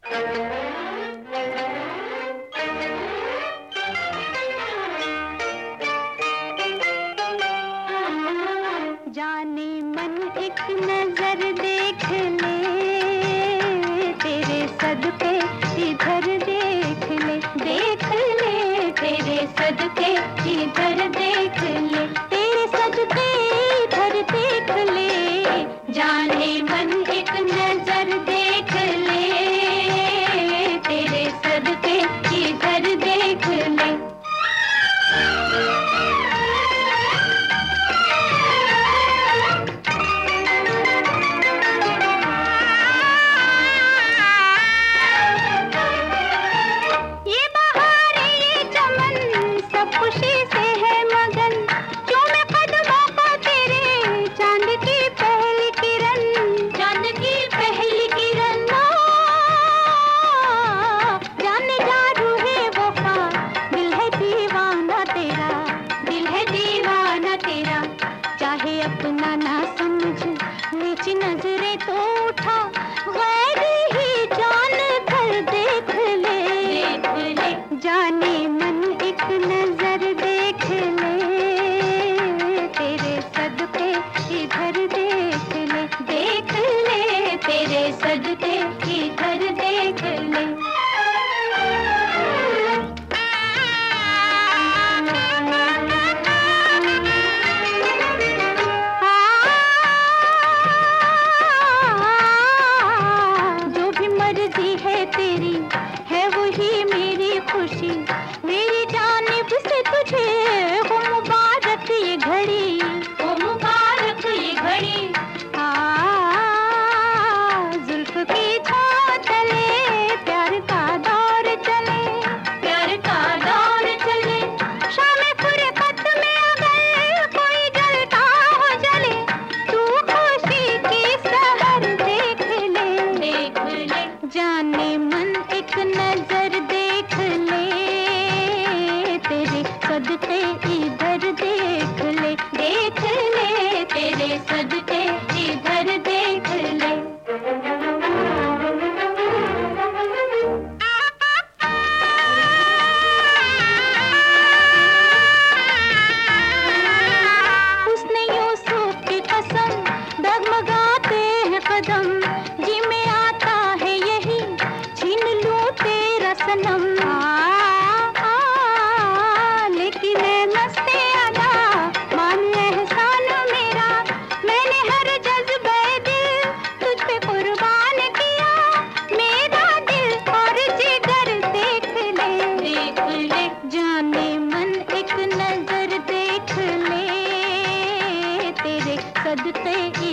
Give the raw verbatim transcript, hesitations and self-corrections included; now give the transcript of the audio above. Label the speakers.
Speaker 1: जाने मन एक नजर देख ले, तेरे सदके इधर देख ले, देख ले तेरे सदके इधर देख ले, तेरे सदके इधर देख ले। जाने मन एक नजर देख ले, तेरे सदके इधर देख ले। खुशी से है मगन, चूमे कदमों को तेरे चांद की पहली किरण, चांद की पहली किरण। जाने जा रूहे वफा, दिल है दीवाना तेरा, दिल है दीवाना तेरा। चाहे अपना ना समझ, नीची नजरें तो उठा, गैर ही जान कर देख ले, देख ले। जाने मन एक नजर देख ले, तेरे सदके इधर देख ले, देख ले तेरे सदके इधर देख ले। जो भी मर्जी है तेरी, है वही मेरी खुशी, मेरी जानिब से तुझे हो मुबारक ये घड़ी, हो मुबारक ये घड़ी। हाँ, जुल्फ की छाँव तले प्यार का दौर चले, प्यार का दौर चले। शाम फुरकत में अगर कोई जलता हो जले, तू खुशी की सहर देख ले, देख ले। जाने मन एक नजर देख ले, तेरे सदके इधर देख ले, देख ले तेरे सदके इधर देख ले। उसने यूसुफ की कसम, डगमगाते हैं कदम, जी में आता है यही, छीन लूं तेरा सनम। लेकिन मस्ते अदा मान एहसान मेरा, मैंने हर जज्बे दिल तुझ पे कुर्बान किया, मेरा दिल और जिगर देख ले, देख ले। जाने मन एक नजर देख ले, तेरे सदके